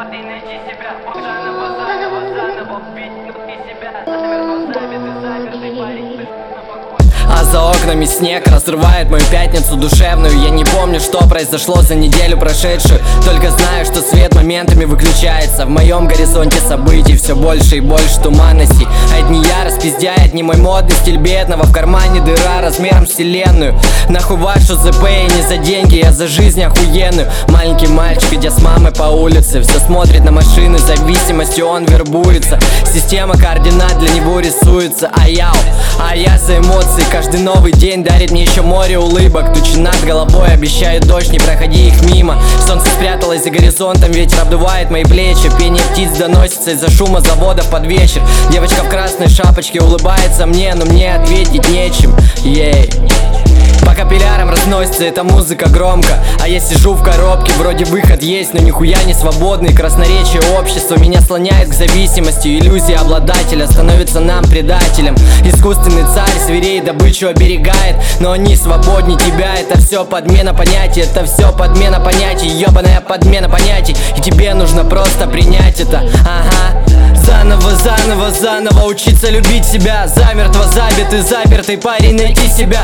и найти себя. Заново убить внутри себя. Замертво забитый, запертый парень. А за окнами снег разрывает мою пятницу душевную. Я не помню, что произошло за неделю прошедшую. Только знаю, что свет моментами выключается. В моем горизонте событий все больше и больше туманностей. Одни ярость, пиздя, одни мой модный стиль бедного. В кармане дыра размером вселенную. Нахуй вашу ЗП и не за деньги, я за жизнь охуенную. Маленький мальчик, идя с мамой по улице, все смотрит на машины, зависимостью он вербуется. Система координат для него рисуется. А я за эмоции. Каждый новый день дарит мне еще море улыбок. Тучи над головой обещают дождь, не проходи их мимо. Солнце спряталось за горизонтом, ветер обдувает мои плечи. Пение птиц доносится из-за шума заводов под вечер. Девочка в красной шапочке улыбается мне, но мне ответить нечем. По капиллярам разносится эта музыка громко. А я сижу в коробке, вроде выход есть, но нихуя не свободный. Красноречие общества меня слоняет к зависимости. Иллюзия обладателя становится нам предателем. Искусственный царь зверей добычу оберегает, но они свободнее тебя. Это все подмена понятий, это все подмена понятий. Ебаная подмена понятий. И тебе нужно просто принять это. Ага. Заново учиться любить себя. Замертво забитый, запертый парень, найти себя.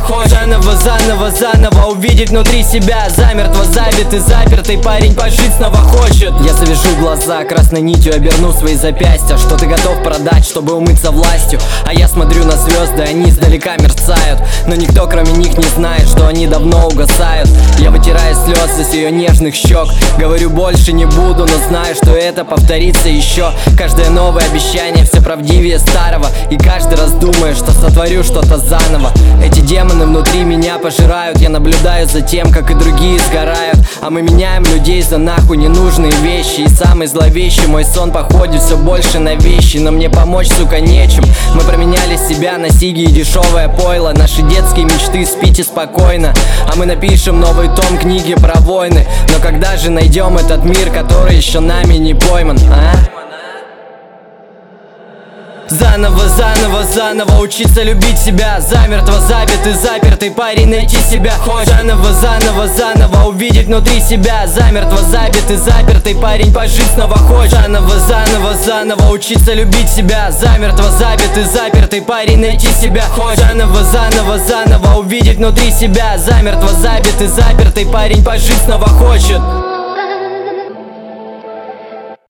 Заново увидеть внутри себя. Замертво забитый, запертый парень, пожить снова хочет. Я завяжу глаза, красной нитью оберну свои запястья. Что ты готов продать, чтобы умыться властью? А я смотрю на звезды, они издалека мерцают, но никто кроме них не знает, что они давно угасают. Я вытираю слезы с ее нежных щек. Говорю, больше не буду, но знаю, что это повторится еще. Каждое новое обещание все правдивее старого. И каждый раз думаю, что сотворю что-то заново. Эти демоны внутри меня пожирают. Я наблюдаю за тем, как и другие сгорают. А мы меняем людей за нахуй ненужные вещи. И самый зловещий мой сон походит все больше на вещи. Но мне помочь, сука, нечем. Мы променяли себя на сиги и дешевое пойло. Наши детские мечты, спите спокойно. А мы напишем новый том книги про войны. Но когда же найдем этот мир, который еще нами не пойман, а? Заново учиться любить себя. Замертво забитый, запертый парень, найти себя. Заново увидеть внутри себя. Замертво забитый, запертый парень, пожить снова хочет. Заново учиться любить себя. Замертво забитый, запертый парень, найти себя. Заново увидеть внутри себя. Замертво забитый, запертый парень, пожить снова хочет.